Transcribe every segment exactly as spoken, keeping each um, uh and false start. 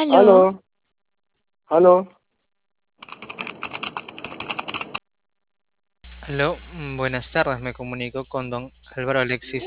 Aló, Aló, aló. aló, mm, buenas tardes, me comunico con don Álvaro Alexis.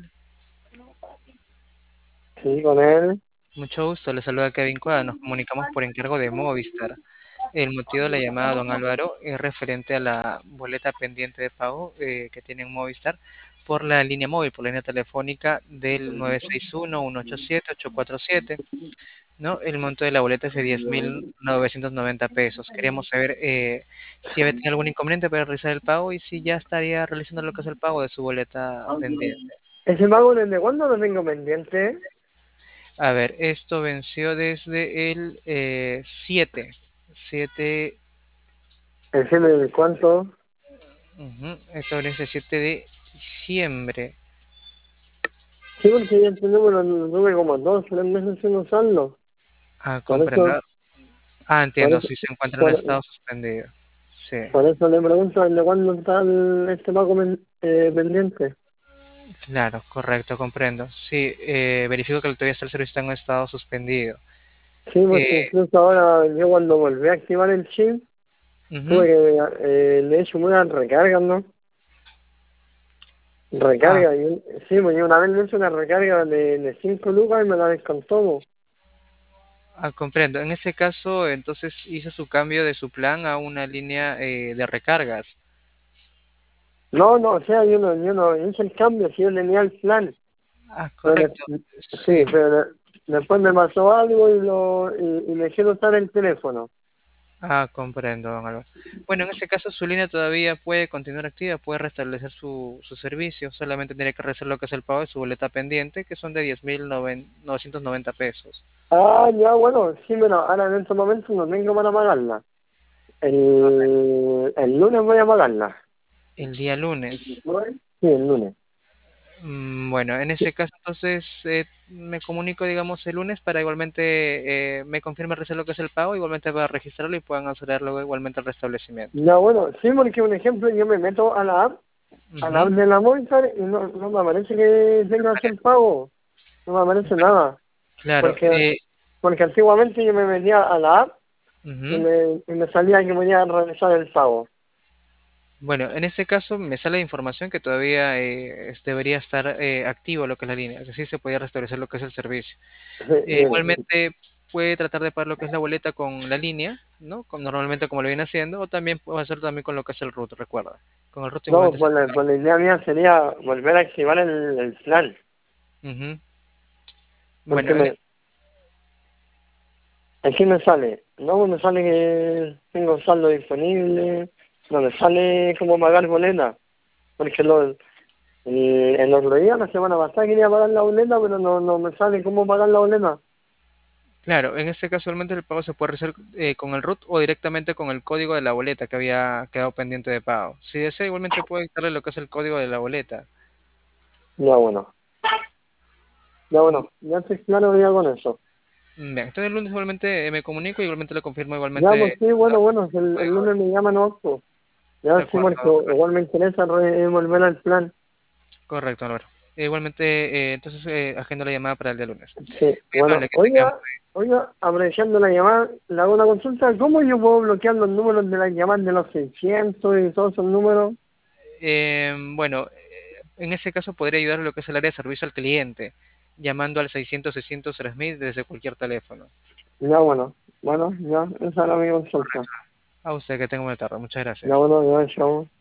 Sí, con él. Mucho gusto, le saluda Kevin Cuadra, nos comunicamos por encargo de Movistar. El motivo de la llamada, don Álvaro, es referente a la boleta pendiente de pago eh, que tiene en Movistar por la línea móvil, por la línea telefónica del nueve seis uno, uno ocho siete, ocho cuatro siete, ¿no? El monto de la boleta es de diez mil novecientos noventa pesos. Queríamos saber eh, si había tenido algún inconveniente para realizar el pago y si ya estaría realizando lo que es el pago de su boleta pendiente. ¿Ese pago desde cuándo lo tengo pendiente? A ver, esto venció desde el eh, siete. siete, ¿Ese de cuánto? ujú, esto vence el siete de diciembre. Sí, porque yo este número lo tuve como dos, tres meses sin usarlo. Ah, Por comprendo. eso, Ah, por entiendo, eso, si se encuentra en por, estado suspendido. Sí, por eso le pregunto desde cuándo está el- este pago men- eh, pendiente. claro, correcto, comprendo. Sí, eh, verifico que todavía está el servicio está en estado suspendido. Sí, porque Eh, incluso ahora yo cuando volví a activar el chip, tuve ujú. que, eh, le he hecho muchas recargas, ¿no? Ah, Recarga, y, sí, pues yo una vez le hice una recarga de, de cinco lucas y me la descontó. ah, comprendo. En ese caso, entonces hizo su cambio de su plan a una línea eh, de recargas. No, no, o sea, yo no, yo no hice el cambio, si yo tenía el plan, Ah, pero le- correcto. sí, Sí, pero le- después me pasó algo y lo y, y me quiero usar el teléfono. ah, comprendo, don Álvaro. Bueno, en ese caso su línea todavía puede continuar activa, puede restablecer su, su servicio, solamente tiene que realizar lo que es el pago de su boleta pendiente, que son de diez mil novecientos noventa pesos. Ah, ya, bueno, sí, pero ahora en estos momentos no tengo para pagarla. El, el lunes voy a pagarla. El día lunes. Sí, el lunes. Mm, Bueno, en ese caso entonces eh, me comunico, digamos, el lunes para igualmente eh, me confirme recién lo que es el pago, igualmente para registrarlo y puedan acceder luego igualmente al restablecimiento. Ya, bueno, sí, porque un ejemplo, yo me meto a la app, a la app Ujú. de la Movistar y no, no me aparece que tenga que hacer pago. No me aparece nada. Claro, Porque, eh, porque antiguamente yo me metía a la app y ujú. me, y me salía que podía realizar el pago. Bueno, en ese caso me sale la información que todavía eh, es- debería estar eh, activo lo que es la línea, que sí se podía restablecer lo que es el servicio. Eh, Eh, igualmente puede tratar de pagar lo que es la boleta con la línea, ¿no? Con- normalmente como lo viene haciendo, o también puede hacer también con lo que es el root, recuerda. Con el root no, igualmente se pues la, pues la idea mía sería volver a activar el, el plan. Ujú. Bueno, Porque en- me, aquí me sale, no me sale que tengo saldo disponible, no me sale como pagar boleta. Porque lo, el, el otro día, la semana pasada, quería pagar la boleta, pero no, no me sale cómo pagar la boleta. claro, en este caso igualmente el pago se puede hacer eh, con el root o directamente con el código de la boleta que había quedado pendiente de pago. Si desea, igualmente puede dictarle lo que es el código de la boleta. Ya bueno, ya Mm, bueno, ya estoy claro ya con eso. Bien, entonces el lunes igualmente eh, me comunico, igualmente le confirmo Ya, pues igualmente sí, ¿no? bueno, bueno, el, el Código. lunes me llaman, ¿no? Pues, De ya sí, acuerdo, porque igual me interesa re- volver al plan. correcto, Álvaro. E igualmente, eh, entonces eh, agendo la llamada para el día lunes. Sí, Muy amable, bueno, que tengamos. oiga, oiga, aprovechando la llamada, le hago una consulta, ¿cómo yo puedo bloquear los números de las llamadas de los seiscientos y todos esos números? Eh, bueno, eh, en ese caso podría ayudar lo que es el área de servicio al cliente, llamando al seiscientos, seiscientos, tres mil desde cualquier teléfono. Ya, bueno, bueno, ya, esa era mi consulta. A usted que tenga buena tarde. Muchas Ya, gracias. bueno, ya, chao.